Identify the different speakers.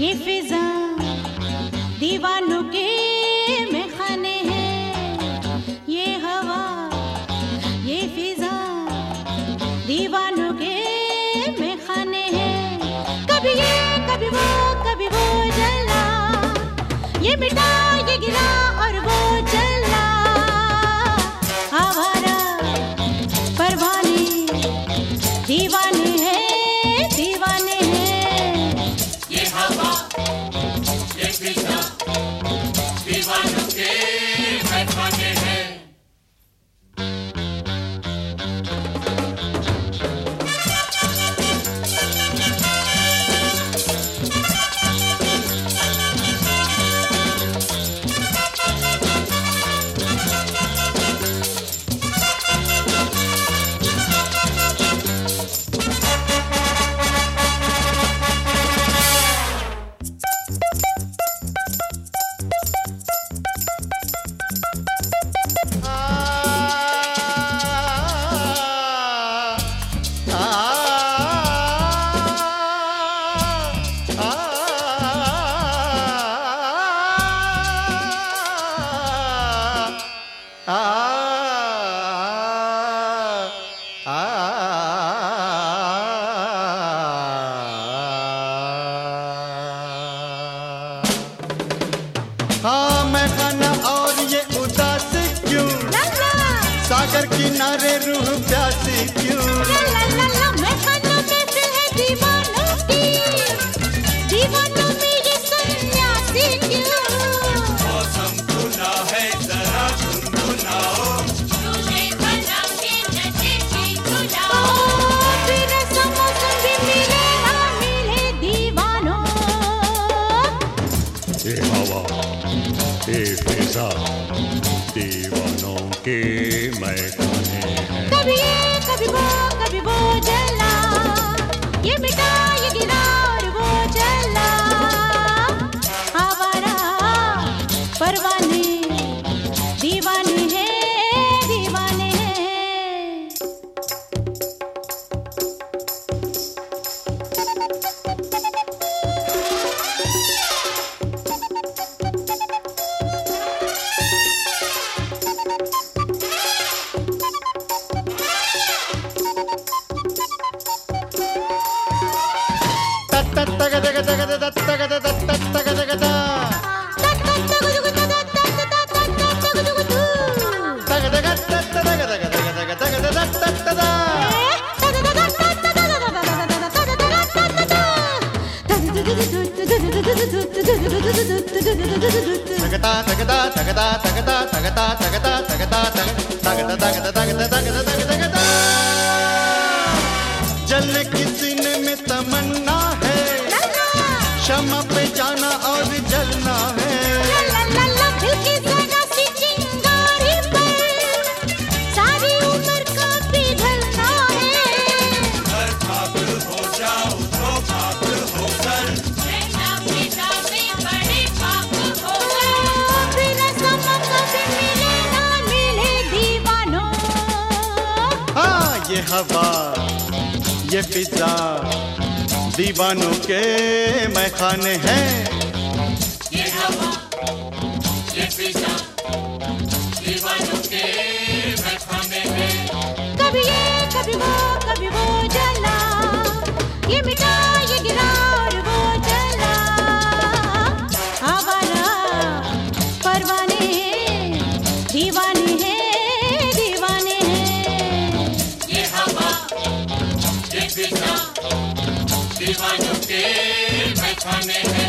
Speaker 1: ये फिजा दीवानों के मैखाने हैं, ये हवा ये फिजा दीवानों के मैखाने हैं। कभी ये कभी वो जला, ये मिटा ये गिरा और वो जला। आवारा परवाने दीवाने हैं, दीवाने हैं।
Speaker 2: ये हवा ये फिजा दीवानों के मैखाने हैं।
Speaker 3: हाँ मैं खाना और ये उदास क्यों, सागर किनारे रूह प्यासी क्यों।
Speaker 1: मैं खाना में दिल है दीवानों की, दीवानों में ये सन्यासी क्यों।
Speaker 2: मौसम खुला है जरा गुनगुनाओ,
Speaker 1: तुझे बना के नशे की खुलाओ। फिर ऐसा मौसम भी मिले ना मिले दीवानों।
Speaker 4: ये हवा ये फिजा दीवानों के मैखाने हैं।
Speaker 1: कभी ये कभी वो जला, ये मिटा ये गिरा और वो जला। आवारा परवाने दीवाने हैं, दीवाने हैं।
Speaker 3: जलने की सीने में तमन्ना है, शमा पे जाना और जलना है।
Speaker 1: दिल की जरा सी चिंगारी पर सारी उम्र का पिघलना है।
Speaker 2: हर खाक हो जाओ तो खाक होकर, रहना फिजा में बड़े खाक होकर।
Speaker 1: फिर ऐसा मौका भी मिले ना मिले दीवानों।
Speaker 3: हाँ ये हवा ये फिजा दीवानों के मैखाने हैं।
Speaker 2: ये हवा ये फिजा दीवानों के मैखाने हैं।
Speaker 1: कभी ये कभी वो जला, ये मिटा ये गिरा और वो जला। आवारा परवाने दीवाने हैं, दीवाने हैं।
Speaker 2: ये हवा ये फिजा दीवानों के मैखाने हैं।